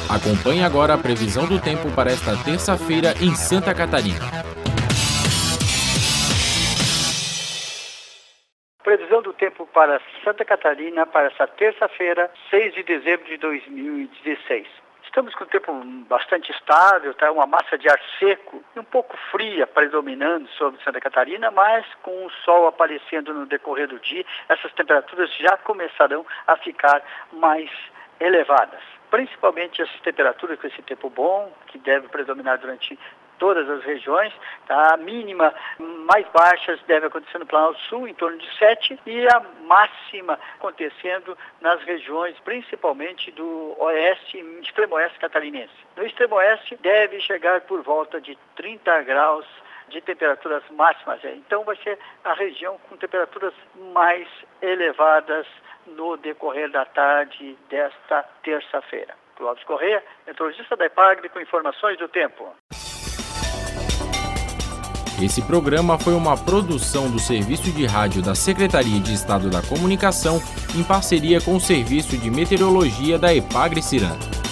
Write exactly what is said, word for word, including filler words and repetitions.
Acompanhe agora a previsão do tempo para esta terça-feira em Santa Catarina. Previsão do tempo para Santa Catarina para essa terça-feira, seis de dezembro de dois mil e dezesseis. Estamos com o tempo bastante estável, tá? Uma massa de ar seco e um pouco fria predominando sobre Santa Catarina, mas com o sol aparecendo no decorrer do dia, essas temperaturas já começarão a ficar mais elevadas. Principalmente essas temperaturas com esse tempo bom, que deve predominar durante todas as regiões, tá? A mínima mais baixas deve acontecer no Planalto Sul, em torno de sete, e a máxima acontecendo nas regiões, principalmente do oeste, extremo oeste catarinense. No extremo oeste deve chegar por volta de trinta graus de temperaturas máximas. Então vai ser a região com temperaturas mais elevadas no decorrer da tarde desta terça-feira. Clóvis Corrêa, meteorologista da EPAGRE, com informações do tempo. Esse programa foi uma produção do Serviço de Rádio da Secretaria de Estado da Comunicação, em parceria com o Serviço de Meteorologia da EPAGRE Ciranda.